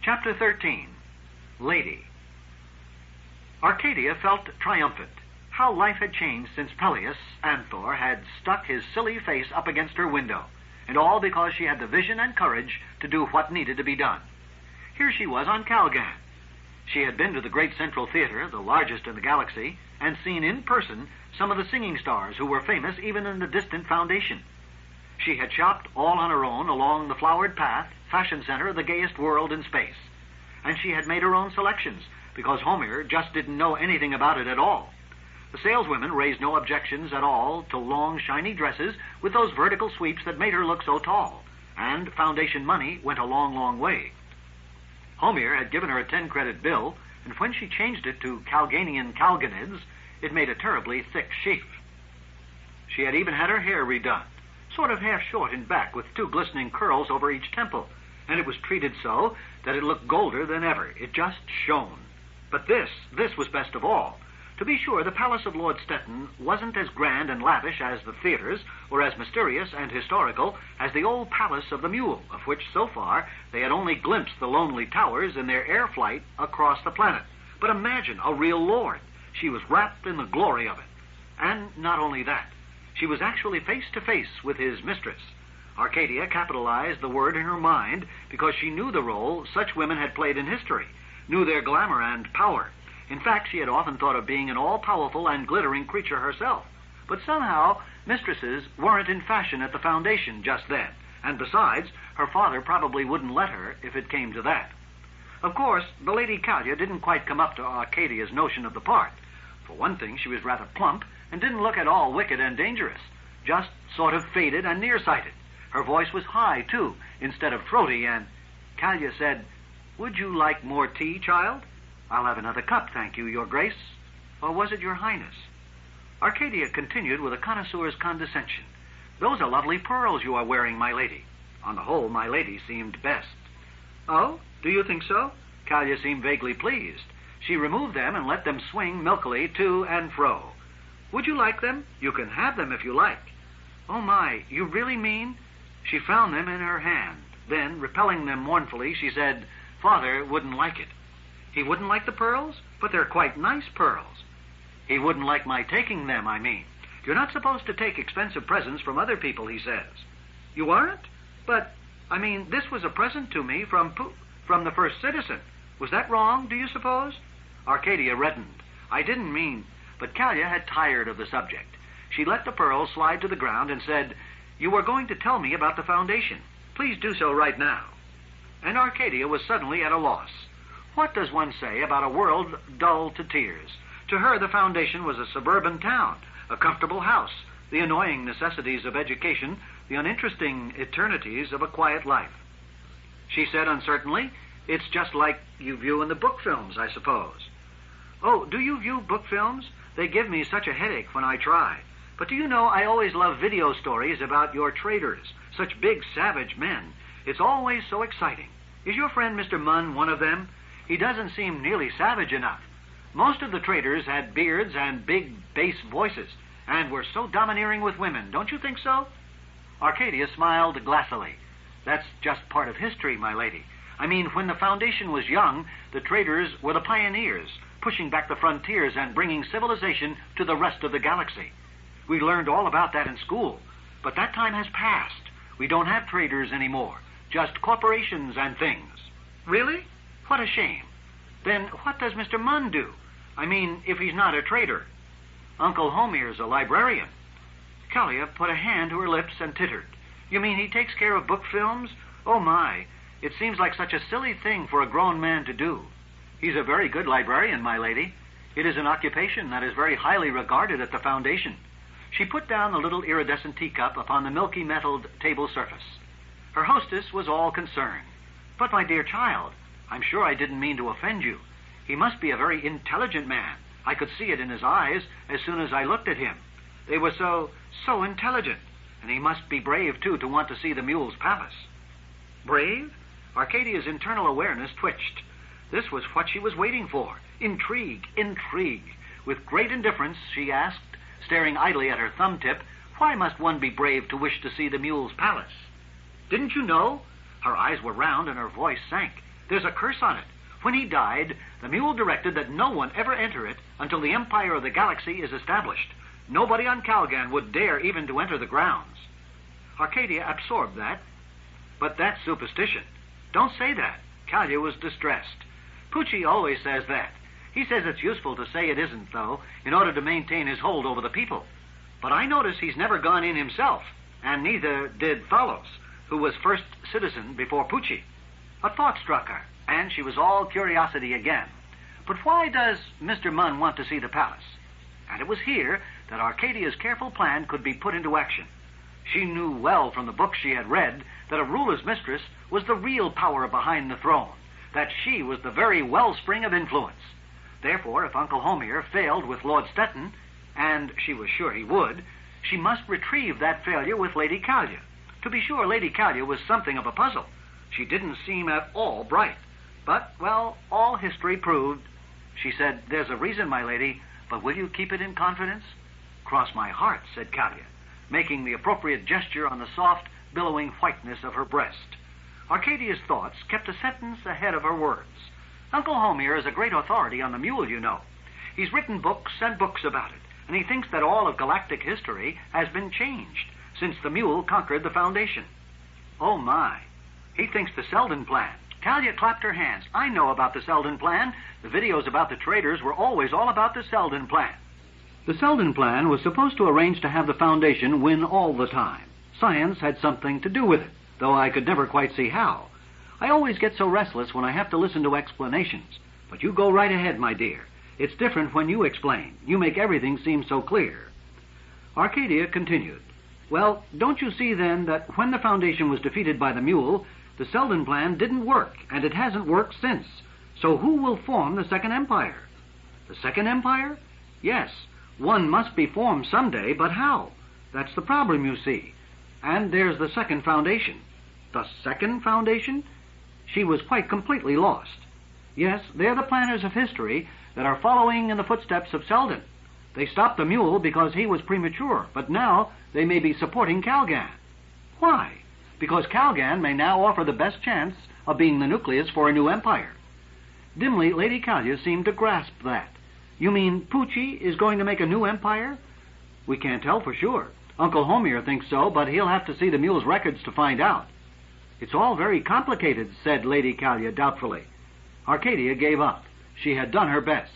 Chapter 13. Lady. Arcadia felt triumphant. How life had changed since Peleus, Anthor, had stuck his silly face up against her window, and all because she had the vision and courage to do what needed to be done. Here she was on Calgan. She had been to the Great Central Theater, the largest in the galaxy, and seen in person some of the singing stars who were famous even in the distant Foundation. She had shopped all on her own along the flowered path, fashion center of the gayest world in space. And she had made her own selections, because Homer just didn't know anything about it at all. The saleswomen raised no objections at all to long, shiny dresses with those vertical sweeps that made her look so tall, and Foundation money went a long, long way. Homer had given her a 10-credit bill, and when she changed it to Calganian Calganids, it made a terribly thick sheaf. She had even had her hair redone, sort of half short in back with 2 glistening curls over each temple, and it was treated so that it looked golder than ever. It just shone. But this was best of all. To be sure, the palace of Lord Stettin wasn't as grand and lavish as the theaters, or as mysterious and historical as the old palace of the Mule, of which so far they had only glimpsed the lonely towers in their air flight across the planet. But imagine a real lord. She was wrapped in the glory of it. And not only that, she was actually face to face with his mistress. Arcadia capitalized the word in her mind because she knew the role such women had played in history, knew their glamour and power. In fact, she had often thought of being an all-powerful and glittering creature herself. But somehow, mistresses weren't in fashion at the Foundation just then. And besides, her father probably wouldn't let her if it came to that. Of course, the Lady Callia didn't quite come up to Arcadia's notion of the part. For one thing, she was rather plump and didn't look at all wicked and dangerous, just sort of faded and nearsighted. Her voice was high, too, instead of throaty, and Callia said, "Would you like more tea, child?" "I'll have another cup, thank you, Your Grace." "Or was it Your Highness?" Arcadia continued with a connoisseur's condescension. "Those are lovely pearls you are wearing, my lady." On the whole, my lady seemed best. "Oh, do you think so?" Callia seemed vaguely pleased. She removed them and let them swing milkily to and fro. "Would you like them? You can have them if you like." "Oh, my, you really mean?" She found them in her hand. Then, repelling them mournfully, she said, "Father wouldn't like it." "He wouldn't like the pearls? But they're quite nice pearls." "He wouldn't like my taking them, I mean. You're not supposed to take expensive presents from other people, he says." "You aren't? But, I mean, this was a present to me from the First Citizen. Was that wrong, do you suppose?" Arcadia reddened. "I didn't mean..." But Callia had tired of the subject. She let the pearls slide to the ground and said, "You were going to tell me about the Foundation. Please do so right now." And Arcadia was suddenly at a loss. What does one say about a world dull to tears? To her, the Foundation was a suburban town, a comfortable house, the annoying necessities of education, the uninteresting eternities of a quiet life. She said uncertainly, "It's just like you view in the book films, I suppose." "Oh, do you view book films? They give me such a headache when I try. But do you know, I always love video stories about your traders, such big, savage men. It's always so exciting. Is your friend Mr. Munn one of them? He doesn't seem nearly savage enough. Most of the traders had beards and big bass voices, and were so domineering with women, don't you think so?" Arcadia smiled glassily. "That's just part of history, my lady. I mean, when the Foundation was young, the traders were the pioneers, pushing back the frontiers and bringing civilization to the rest of the galaxy. We learned all about that in school, but that time has passed. We don't have traders anymore, just corporations and things." "Really? What a shame. Then what does Mr. Munn do? I mean, if he's not a trader." "Uncle Homer's a librarian." Callia put a hand to her lips and tittered. "You mean he takes care of book films? Oh, my. It seems like such a silly thing for a grown man to do." "He's a very good librarian, my lady. It is an occupation that is very highly regarded at the Foundation." She put down the little iridescent teacup upon the milky metalled table surface. Her hostess was all concern. "But, my dear child, I'm sure I didn't mean to offend you. He must be a very intelligent man. I could see it in his eyes as soon as I looked at him. They were so intelligent. And he must be brave, too, to want to see the Mule's palace." Brave? Arcadia's internal awareness twitched. This was what she was waiting for. Intrigue, intrigue. With great indifference, she asked, staring idly at her thumb tip, "Why must one be brave to wish to see the Mule's palace?" "Didn't you know?" Her eyes were round and her voice sank. There's a curse on it. When he died, the mule directed that no one ever enter it until the empire of the galaxy is established. Nobody on Calgan would dare even to enter the grounds. Arcadia absorbed that. But that's superstition. Don't say that. Callia was distressed. Poochie always says that. He says it's useful to say it isn't, though, in order to maintain his hold over the people. But I notice he's never gone in himself, and neither did Thalos, who was first citizen before Poochie. A thought struck her, and she was all curiosity again. But why does Mr. Munn want to see the palace? And it was here that Arcadia's careful plan could be put into action. She knew well from the books she had read that a ruler's mistress was the real power behind the throne, that she was the very wellspring of influence. Therefore, if Uncle Homer failed with Lord Stetton, and she was sure he would, she must retrieve that failure with Lady Callia. To be sure, Lady Callia was something of a puzzle. She didn't seem at all bright. But, well, all history proved. She said, "There's a reason, my lady, but will you keep it in confidence?" "Cross my heart," said Callia, making the appropriate gesture on the soft, billowing whiteness of her breast. Arcadia's thoughts kept a sentence ahead of her words. Uncle Homer is a great authority on the mule, you know. He's written books and books about it, and he thinks that all of galactic history has been changed since the mule conquered the Foundation. Oh, my. He thinks the Selden Plan. Callia clapped her hands. I know about the Selden Plan. The videos about the traders were always all about the Selden Plan. The Selden Plan was supposed to arrange to have the Foundation win all the time. Science had something to do with it, though I could never quite see how. I always get so restless when I have to listen to explanations. But you go right ahead, my dear. It's different when you explain. You make everything seem so clear. Arcadia continued. Well, don't you see then that when the Foundation was defeated by the mule, the Selden Plan didn't work, and it hasn't worked since. So who will form the Second Empire? The Second Empire? Yes, one must be formed someday, but how? That's the problem, you see. And there's the Second Foundation. The Second Foundation? She was quite completely lost. Yes, they're the planners of history that are following in the footsteps of Selden. They stopped the mule because he was premature, but now they may be supporting Calgan. Why? Because Calgan may now offer the best chance of being the nucleus for a new empire. Dimly, Lady Callia seemed to grasp that. You mean Poochie is going to make a new empire? We can't tell for sure. Uncle Homer thinks so, but he'll have to see the mule's records to find out. It's all very complicated, said Lady Callia doubtfully. Arcadia gave up. She had done her best.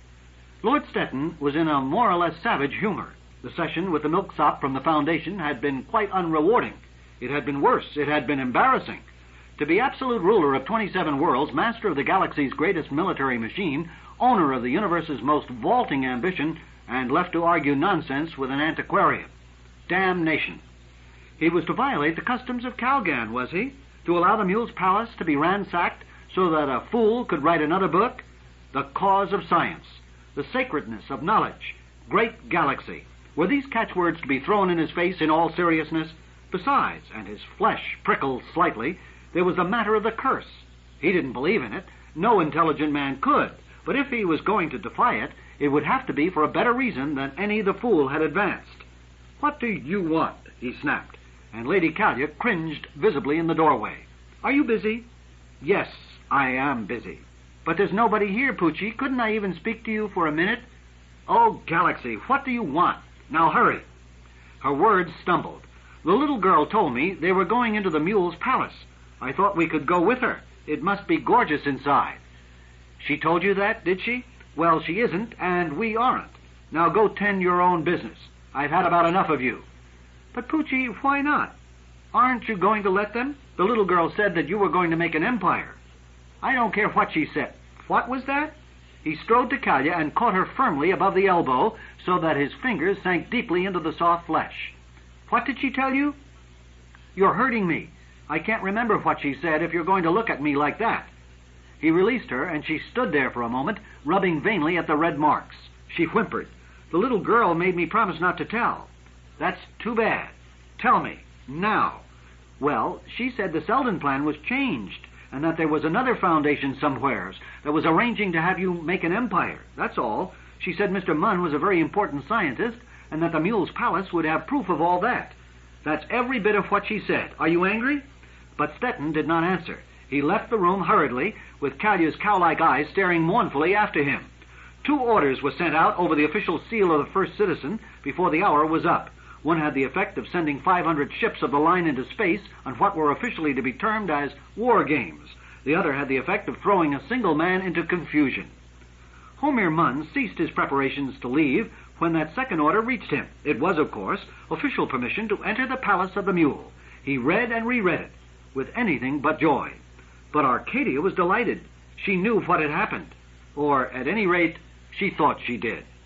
Lord Stetton was in a more or less savage humor. The session with the milksop from the Foundation had been quite unrewarding. It had been worse. It had been embarrassing. To be absolute ruler of 27 worlds, master of the galaxy's greatest military machine, owner of the universe's most vaulting ambition, and left to argue nonsense with an antiquarian. Damnation. He was to violate the customs of Calgan, was he? To allow the mule's palace to be ransacked so that a fool could write another book? The cause of science. The sacredness of knowledge. Great galaxy. Were these catchwords to be thrown in his face in all seriousness? Besides, and his flesh prickled slightly, there was the matter of the curse. He didn't believe in it. No intelligent man could. But if he was going to defy it, it would have to be for a better reason than any the fool had advanced. What do you want? He snapped. And Lady Callia cringed visibly in the doorway. Are you busy? Yes, I am busy. But there's nobody here, Poochie. Couldn't I even speak to you for a minute? Oh, Galaxy, what do you want? Now hurry. Her words stumbled. The little girl told me they were going into the mule's palace. I thought we could go with her. It must be gorgeous inside. She told you that, did she? Well, she isn't, and we aren't. Now go tend your own business. I've had about enough of you. But, Poochie, why not? Aren't you going to let them? The little girl said that you were going to make an empire. I don't care what she said. What was that? He strode to Callia and caught her firmly above the elbow so that his fingers sank deeply into the soft flesh. What did she tell you? You're hurting me. I can't remember what she said if you're going to look at me like that. He released her, and she stood there for a moment, rubbing vainly at the red marks. She whimpered. The little girl made me promise not to tell. That's too bad. Tell me, now. Well, she said the Selden Plan was changed, and that there was another foundation somewheres that was arranging to have you make an empire. That's all. She said Mr. Munn was a very important scientist, and that the mule's palace would have proof of all that. That's every bit of what she said. Are you angry? But Stetton did not answer. He left the room hurriedly, with Callia's cow-like eyes staring mournfully after him. 2 orders were sent out over the official seal of the First Citizen before the hour was up. One had the effect of sending 500 ships of the line into space on what were officially to be termed as war games. The other had the effect of throwing a single man into confusion. Homir Munn ceased his preparations to leave when that second order reached him. It was, of course, official permission to enter the Palace of the Mule. He read and reread it with anything but joy. But Arcadia was delighted. She knew what had happened, or at any rate, she thought she did.